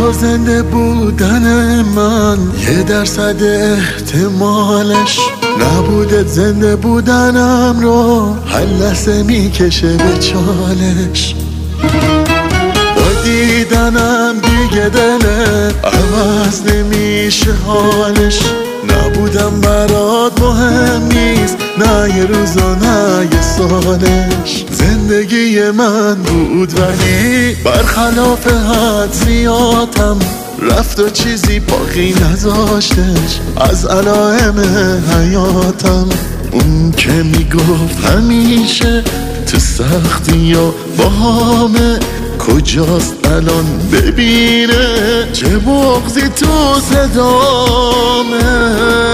تو زنده بودن من 1% احتمالش، نبودت زنده بودنم رو هر لحظه میکشه به چالش. با دیدنم دیگه دلت عوض نمیشه حالش، نبودم برات مهم نیست، نه یه روز و نه یه سالش. زندگی من بود ولی برخلاف حد زیادم رفت و چیزی باقی نذاشتش از علائم حیاتم. اون که میگفت همیشه تو سختی یا با همه، کجاست الان ببینه چه بغضی تو صدامه.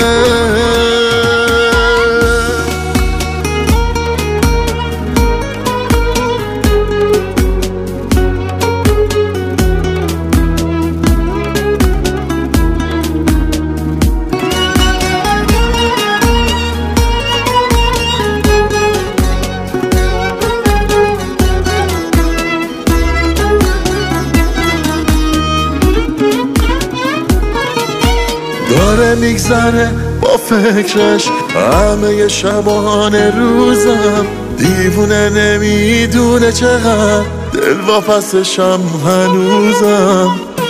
داره میگذره با فکرش همه شبانه روزم، دیوونه نمیدونه چقدر دل واپسشم هنوزم.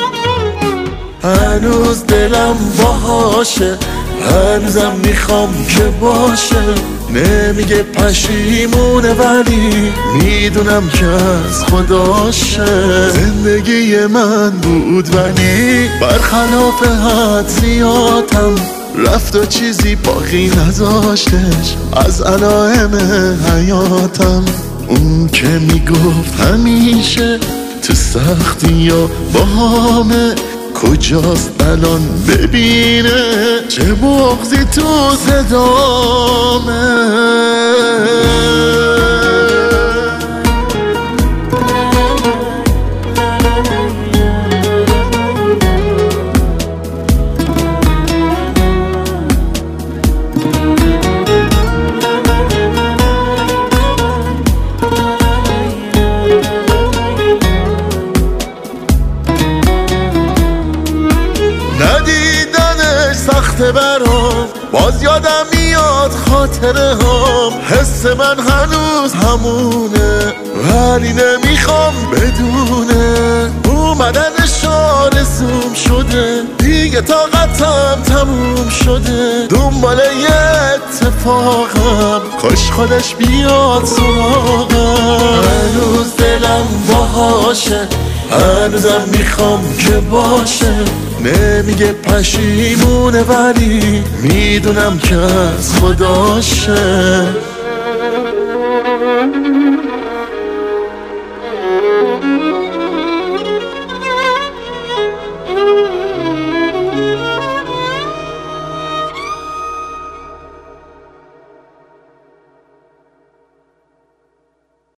هنوز دلم باهاشه، هنوزم میخوام که باشه، نمیگه پشیمونه ولی میدونم که از خداشه. زندگی من بود ولی برخلاف حد زیادم رفت و چیزی باقی نذاشتش از علائم حیاتم. اون که میگفت همیشه تو سختی یا با همه، کجاست الان ببینه چه بغضی تو صدامه. ندیدنش سخته برام، باز یادم میاد خاطره هم، حس من هنوز همونه ولی نمیخوام بدونه. اومدنش آرزوم شده، دیگه طاقتم تموم شده، دنبال یه اتفاقم، کاش خودش بیاد سراغم. هنوز دلم باهاشه، هنوزم میخوام که باشه، نمیگه پشیمونه ولی میدونم که از خداشه.